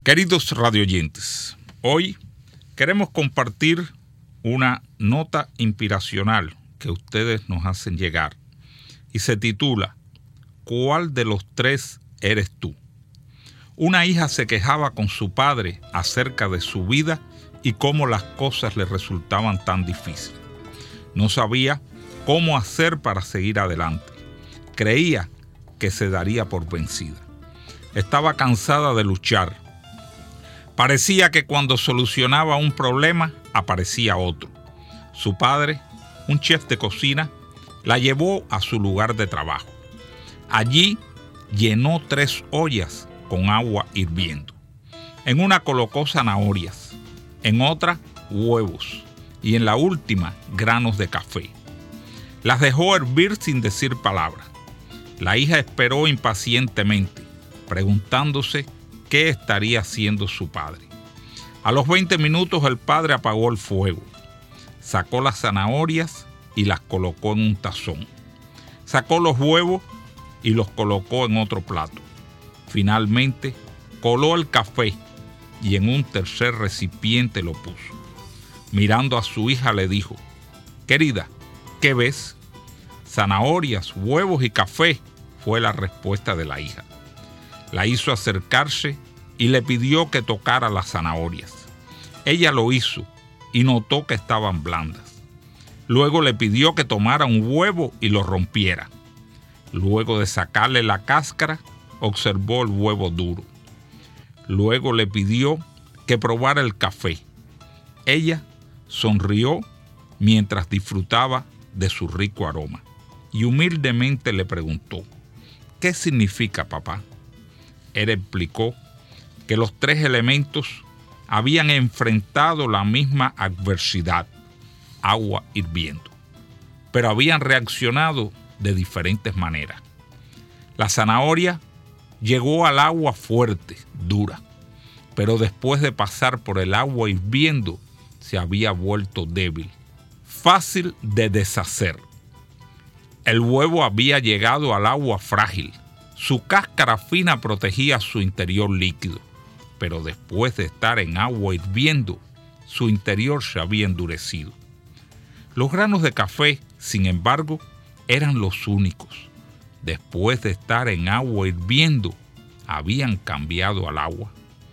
Queridos radioyentes, hoy queremos compartir una nota inspiracional que ustedes nos hacen llegar y se titula ¿Cuál de los tres eres tú? Una hija se quejaba con su padre acerca de su vida y cómo las cosas le resultaban tan difíciles. No sabía cómo hacer para seguir adelante. Creía que se daría por vencida. Estaba cansada de luchar. Parecía que cuando solucionaba un problema, aparecía otro. Su padre, un chef de cocina, la llevó a su lugar de trabajo. Allí llenó 3 ollas con agua hirviendo. En una colocó zanahorias, en otra huevos y en la última granos de café. Las dejó hervir sin decir palabra. La hija esperó impacientemente, preguntándose qué estaría haciendo su padre. A los 20 minutos el padre apagó el fuego, sacó las zanahorias y las colocó en un tazón. Sacó los huevos y los colocó en otro plato. Finalmente coló el café y en un tercer recipiente lo puso. Mirando a su hija le dijo: «Querida, ¿qué ves?» «Zanahorias, huevos y café», fue la respuesta de la hija. La hizo acercarse y le pidió que tocara las zanahorias. Ella lo hizo y notó que estaban blandas. Luego le pidió que tomara un huevo y lo rompiera. Luego de sacarle la cáscara, observó el huevo duro. Luego le pidió que probara el café. Ella sonrió mientras disfrutaba de su rico aroma y humildemente le preguntó: «¿Qué significa, papá?» Él explicó que los 3 elementos habían enfrentado la misma adversidad, agua hirviendo, pero habían reaccionado de diferentes maneras. La zanahoria llegó al agua fuerte, dura, pero después de pasar por el agua hirviendo, se había vuelto débil, fácil de deshacer. El huevo había llegado al agua frágil. Su cáscara fina protegía su interior líquido, pero después de estar en agua hirviendo, su interior se había endurecido. Los granos de café, sin embargo, eran los únicos. Después de estar en agua hirviendo, habían cambiado al agua.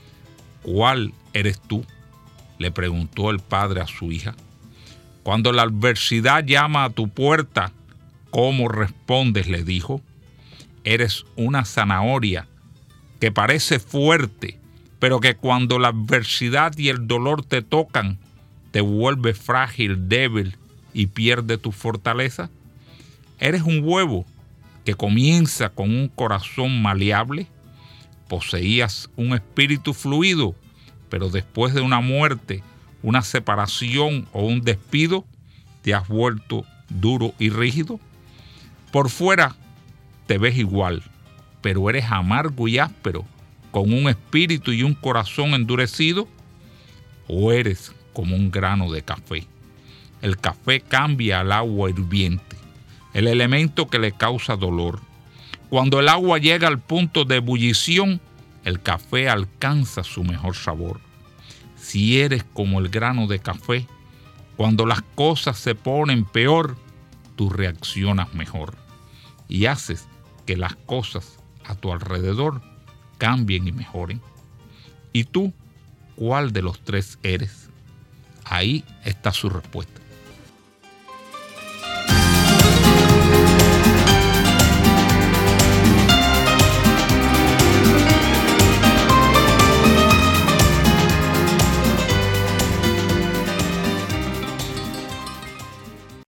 «¿Cuál eres tú?», le preguntó el padre a su hija. «Cuando la adversidad llama a tu puerta, ¿cómo respondes?», le dijo. «Eres una zanahoria que parece fuerte, pero que cuando la adversidad y el dolor te tocan, te vuelve frágil, débil y pierde tu fortaleza. Eres un huevo que comienza con un corazón maleable. Poseías un espíritu fluido, pero después de una muerte, una separación o un despido, te has vuelto duro y rígido. Por fuera te ves igual, pero eres amargo y áspero, con un espíritu y un corazón endurecido. ¿O eres como un grano de café? El café cambia al agua hirviente, el elemento que le causa dolor. Cuando el agua llega al punto de ebullición, el café alcanza su mejor sabor. Si eres como el grano de café, cuando las cosas se ponen peor, tú reaccionas mejor y haces que las cosas a tu alrededor cambien y mejoren. ¿Y tú, cuál de los 3 eres? Ahí está su respuesta.